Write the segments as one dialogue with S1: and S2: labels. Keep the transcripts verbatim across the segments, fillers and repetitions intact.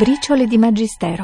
S1: Briciole di Magistero.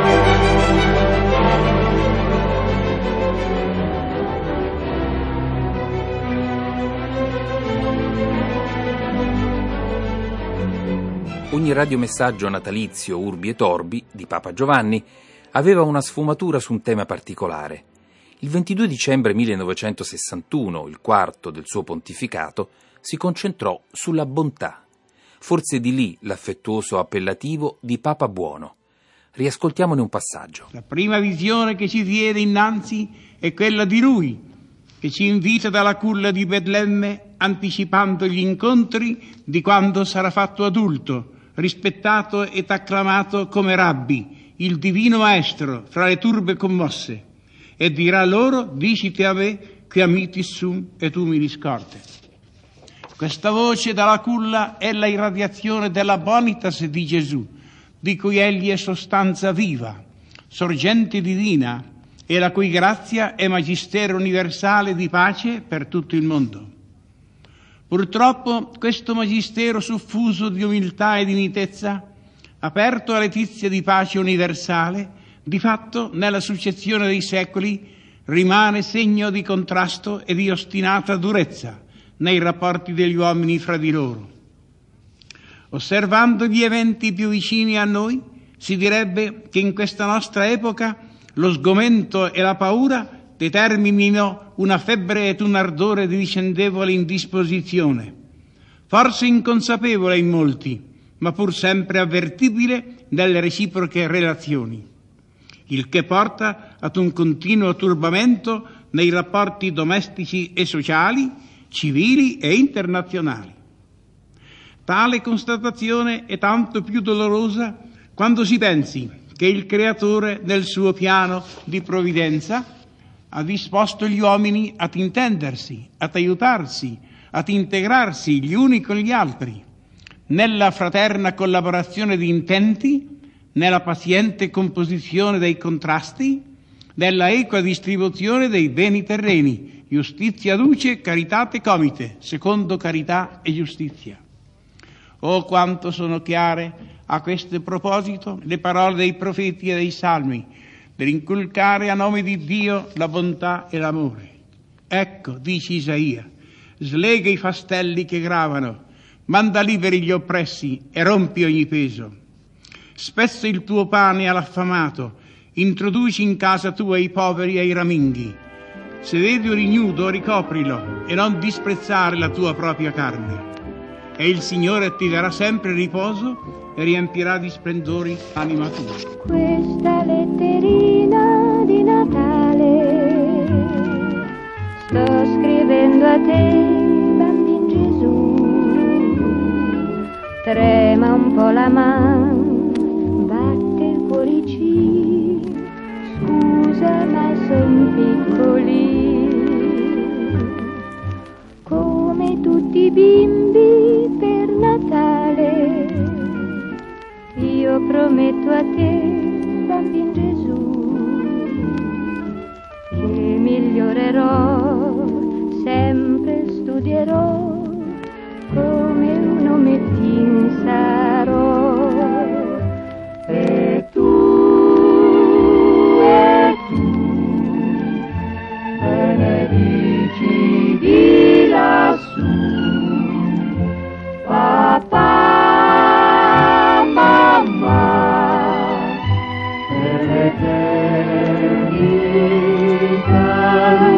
S2: Ogni radiomessaggio natalizio Urbi et Orbi di Papa Giovanni aveva una sfumatura su un tema particolare. Il ventidue dicembre millenovecentosessantuno, il quarto del suo pontificato, si concentrò sulla bontà. Forse di lì l'affettuoso appellativo di Papa Buono. Riascoltiamone un passaggio.
S3: La prima visione che ci viene innanzi è quella di Lui, che ci invita dalla culla di Betlemme, anticipando gli incontri di quando sarà fatto adulto, rispettato ed acclamato come Rabbi, il divino maestro, fra le turbe commosse, e dirà loro: dicite a me che amitis sum et humilis corte. Questa voce dalla culla è la irradiazione della bonitas di Gesù, di cui egli è sostanza viva, sorgente divina, e la cui grazia è magistero universale di pace per tutto il mondo. Purtroppo questo magistero suffuso di umiltà e di mitezza, aperto a letizia di pace universale, di fatto nella successione dei secoli rimane segno di contrasto e di ostinata durezza nei rapporti degli uomini fra di loro. Osservando gli eventi più vicini a noi, si direbbe che in questa nostra epoca lo sgomento e la paura determinino una febbre ed un ardore di vicendevole indisposizione, forse inconsapevole in molti, ma pur sempre avvertibile nelle reciproche relazioni, il che porta ad un continuo turbamento nei rapporti domestici e sociali, civili e internazionali. Tale constatazione è tanto più dolorosa quando si pensi che il Creatore, nel suo piano di provvidenza, ha disposto gli uomini ad intendersi, ad aiutarsi, ad integrarsi gli uni con gli altri, nella fraterna collaborazione di intenti, nella paziente composizione dei contrasti, nella equa distribuzione dei beni terreni, giustizia duce, caritate comite, secondo carità e giustizia. Oh, quanto sono chiare a questo proposito le parole dei profeti e dei salmi, nell'inculcare a nome di Dio la bontà e l'amore. Ecco, dice Isaia, slega i fastelli che gravano, manda liberi gli oppressi e rompi ogni peso. Spezza il tuo pane all'affamato, introduci in casa tua i poveri e i raminghi. Se vedi un ignudo, ricoprilo e non disprezzare la tua propria carne. E il Signore ti darà sempre riposo e riempirà di splendori l'anima tua.
S4: Questa letterina di Natale sto scrivendo a te, bambin Gesù. Trema un po' la man, batte il cuoricino, scusa ma son piccoli. Come tutti i bimbi per Natale, io prometto a te, bambin Gesù, che migliorerò, sempre studierò, come un omettin sarò. E tu, e tu, benedici di lassù, papà, mamma, per l'eternità.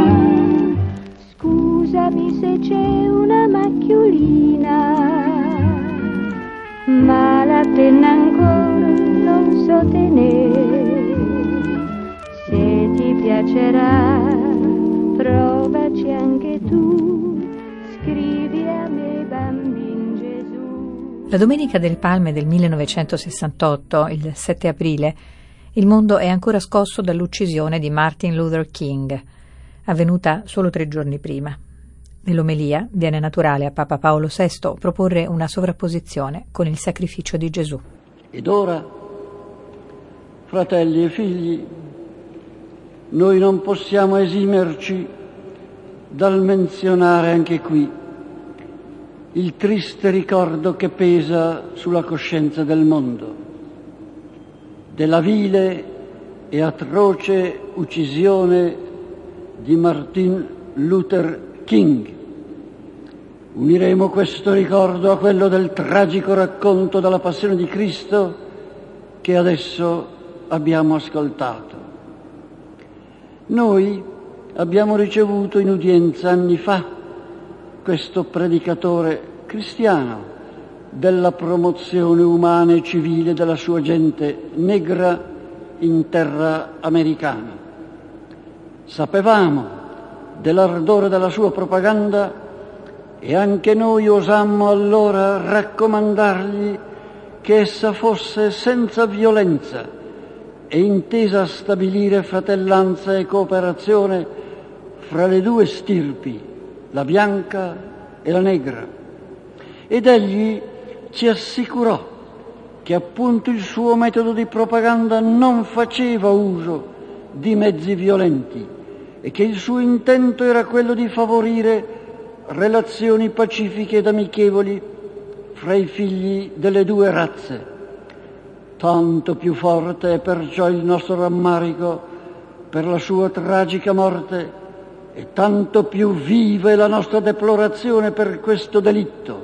S4: Scusami se c'è una macchiolina, ma la penna ancora non so tenere. Se ti piacerà, provaci anche tu, scrivi a me, bambin Gesù.
S1: La Domenica del Palme del millenovecentosessantotto, il sette aprile, il mondo è ancora scosso dall'uccisione di Martin Luther King, avvenuta solo tre giorni prima. Nell'omelia viene naturale a Papa Paolo sesto proporre una sovrapposizione con il sacrificio di Gesù.
S5: Ed ora, fratelli e figli, noi non possiamo esimerci dal menzionare anche qui il triste ricordo che pesa sulla coscienza del mondo. della vile e atroce uccisione di Martin Luther King. Uniremo questo ricordo a quello del tragico racconto della passione di Cristo che adesso abbiamo ascoltato. Noi abbiamo ricevuto in udienza anni fa questo predicatore cristiano della promozione umana e civile della sua gente negra in terra americana. Sapevamo dell'ardore della sua propaganda e anche noi osammo allora raccomandargli che essa fosse senza violenza e intesa a stabilire fratellanza e cooperazione fra le due stirpi, la bianca e la negra. Ed egli ci assicurò che appunto il suo metodo di propaganda non faceva uso di mezzi violenti e che il suo intento era quello di favorire relazioni pacifiche ed amichevoli fra i figli delle due razze. Tanto più forte è perciò il nostro rammarico per la sua tragica morte e tanto più viva è la nostra deplorazione per questo delitto.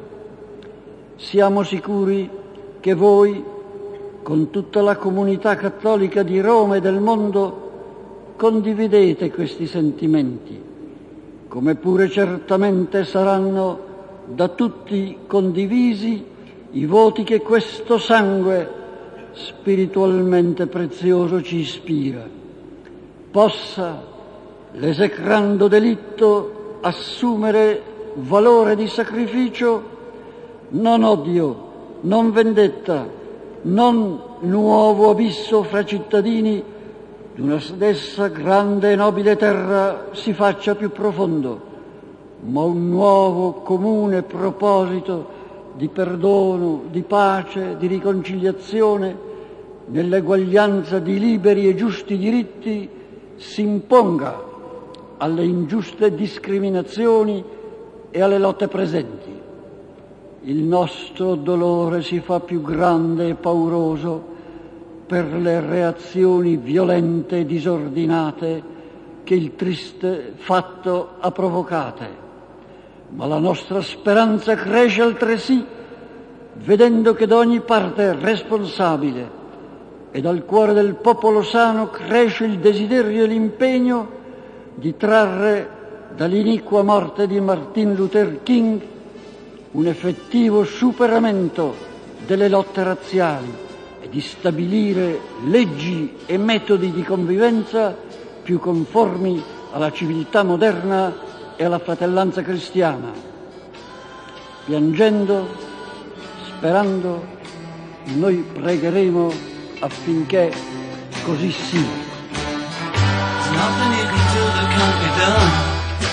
S5: Siamo sicuri che voi, con tutta la comunità cattolica di Roma e del mondo, condividete questi sentimenti, come pure certamente saranno da tutti condivisi i voti che questo sangue spiritualmente prezioso ci ispira. Possa l'esecrando delitto assumere valore di sacrificio, non odio, non vendetta, non nuovo abisso fra cittadini di una stessa grande e nobile terra si faccia più profondo, ma un nuovo comune proposito di perdono, di pace, di riconciliazione, nell'eguaglianza di liberi e giusti diritti si imponga alle ingiuste discriminazioni e alle lotte presenti. Il nostro dolore si fa più grande e pauroso per le reazioni violente e disordinate che il triste fatto ha provocate, ma la nostra speranza cresce altresì vedendo che da ogni parte responsabile e dal cuore del popolo sano cresce il desiderio e l'impegno di trarre dall'iniqua morte di Martin Luther King un effettivo superamento delle lotte razziali e di stabilire leggi e metodi di convivenza più conformi alla civiltà moderna e alla fratellanza cristiana. Piangendo, sperando, noi pregheremo affinché così sia.
S6: Nothing you can do that can't be done.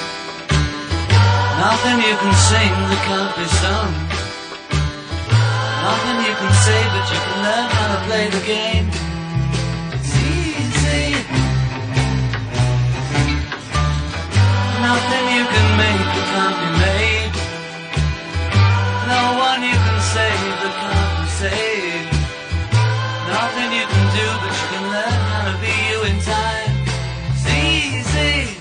S6: Nothing you can sing that can't be sung. Nothing you can say, but you can learn how to play the game. It's easy. Nothing you can make that can't be made. No one you can save that can't be saved. Nothing you can do, but you can learn how to be you in time. It's easy.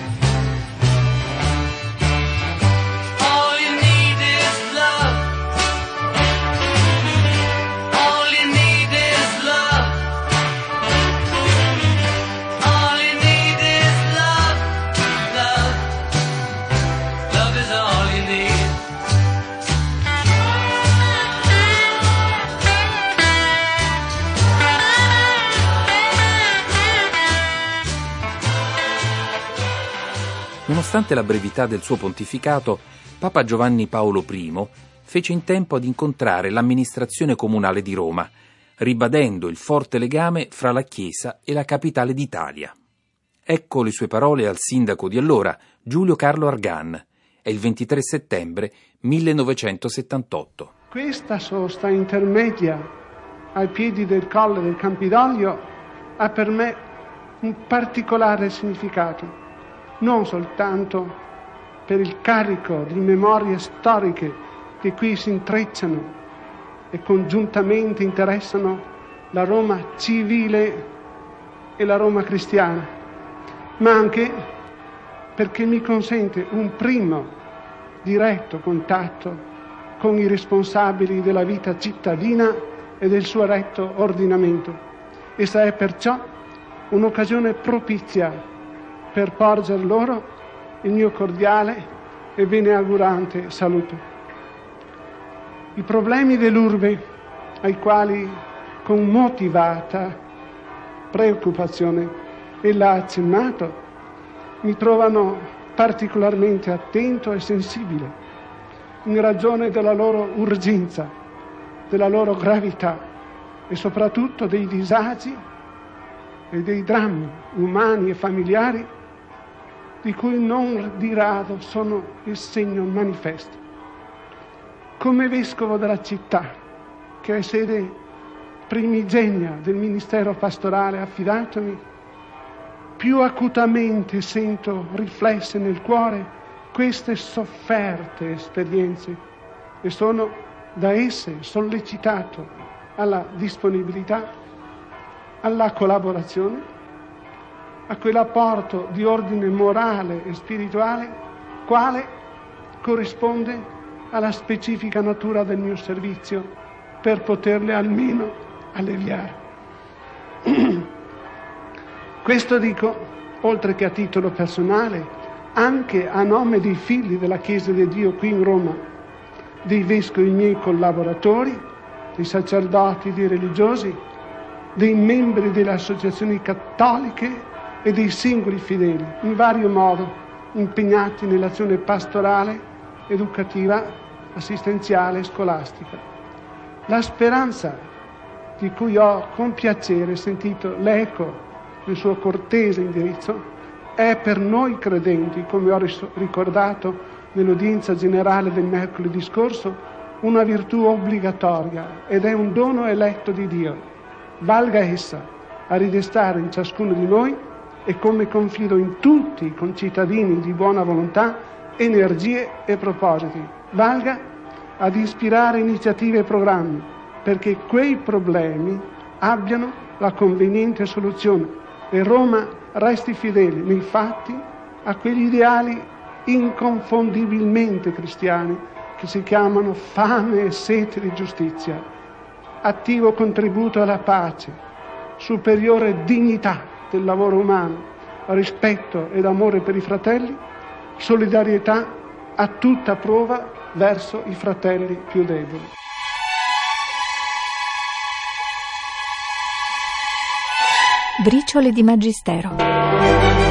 S2: Nonostante la brevità del suo pontificato, Papa Giovanni Paolo I fece in tempo ad incontrare l'amministrazione comunale di Roma, ribadendo il forte legame fra la Chiesa e la capitale d'Italia. Ecco le sue parole al sindaco di allora, Giulio Carlo Argan. È il ventitré settembre millenovecentosettantotto.
S7: Questa sosta intermedia ai piedi del colle del Campidoglio ha per me un particolare significato, non soltanto per il carico di memorie storiche che qui si intrecciano e congiuntamente interessano la Roma civile e la Roma cristiana, ma anche perché mi consente un primo diretto contatto con i responsabili della vita cittadina e del suo retto ordinamento. Essa è perciò un'occasione propizia per porger loro il mio cordiale e beneaugurante saluto. I problemi dell'urbe, ai quali con motivata preoccupazione ella ha accennato, mi trovano particolarmente attento e sensibile, in ragione della loro urgenza, della loro gravità e soprattutto dei disagi e dei drammi umani e familiari di cui non di rado sono il segno manifesto. Come vescovo della città, che è sede primigenia del ministero pastorale affidatomi, più acutamente sento riflesse nel cuore queste sofferte esperienze e sono da esse sollecitato alla disponibilità, alla collaborazione, a quell'apporto di ordine morale e spirituale quale corrisponde alla specifica natura del mio servizio per poterle almeno alleviare. Questo dico, oltre che a titolo personale, anche a nome dei figli della Chiesa di Dio qui in Roma, dei vescovi miei collaboratori, dei sacerdoti, dei religiosi, dei membri delle associazioni cattoliche e dei singoli fedeli, in vario modo impegnati nell'azione pastorale, educativa, assistenziale e scolastica. La speranza di cui ho con piacere sentito l'eco del suo cortese indirizzo è per noi credenti, come ho ricordato nell'udienza generale del mercoledì scorso, una virtù obbligatoria ed è un dono eletto di Dio. Valga essa a ridestare in ciascuno di noi, e come confido in tutti i concittadini di buona volontà, energie e propositi. Valga ad ispirare iniziative e programmi, perché quei problemi abbiano la conveniente soluzione e Roma resti fedele nei fatti a quegli ideali inconfondibilmente cristiani che si chiamano fame e sete di giustizia, attivo contributo alla pace, superiore dignità del lavoro umano, rispetto ed amore per i fratelli, solidarietà a tutta prova verso i fratelli più deboli.
S1: Briciole di Magistero.